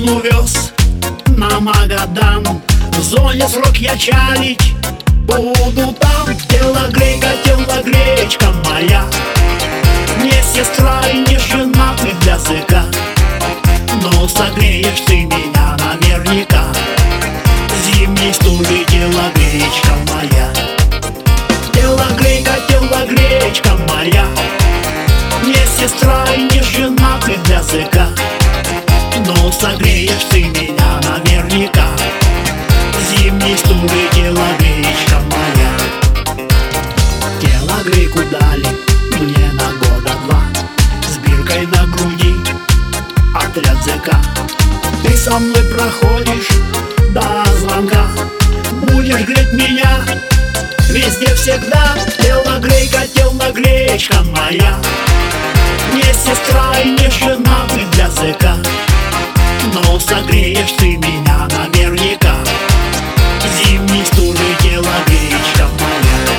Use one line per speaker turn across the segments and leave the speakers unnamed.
он увез на Магадан. В зоне срок я чалить буду там. Телогрейка моя, не сестра и не жена ты для зыка, но согреешь ты меня наверняка. Зимней стужи телогречка моя. Телогречка моя, не сестра и не жена ты для зыка, но согреешь ты меня наверняка. Зимней стужи телогречка моя. Телогрейку дали мне на года два, с биркой на груди отряд ЗК. Ты со мной проходишь до звонка, будешь греть меня везде всегда. Телогречка моя, не сестра и не жена ты для ЗК, но согреешь ты меня наверняка. Зимней стужи телогречка моя.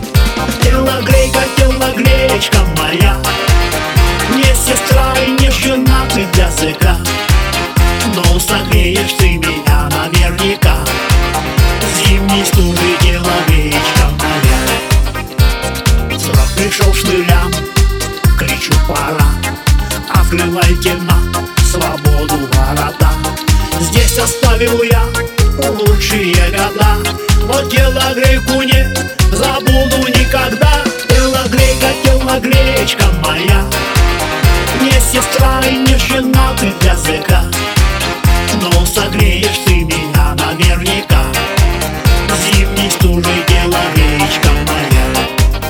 Телогречка моя, не сестра и не жена ты для зыка, но согреешь ты меня наверняка. Зимней стужи телогречка моя. Срок пришел шнырям, кричу пора, открывайте нам свободу ворота. Здесь оставил я лучшие года, но телогрейку не забуду никогда. Телогречка моя, не сестра и не жена ты для ЗК, но согреешь ты меня наверняка. Зимней стужи телогречка моя.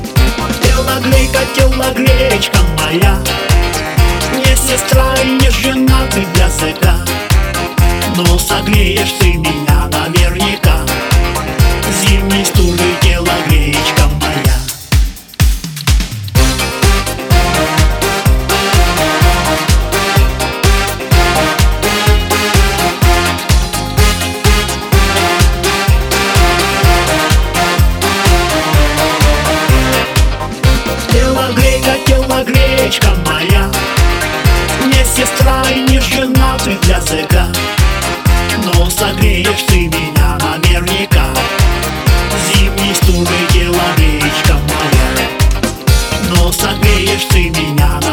Телогречка моя, не сестра и не жена ты для ЗК, но согреешь ты меня наверняка. Зимней стужи телогречка моя. Телогречка моя, не сестра и не жена ты для ЗК, но согреешь ты меня наверняка. Зимней стужи телогречка моя, но согреешь ты меня наверняка.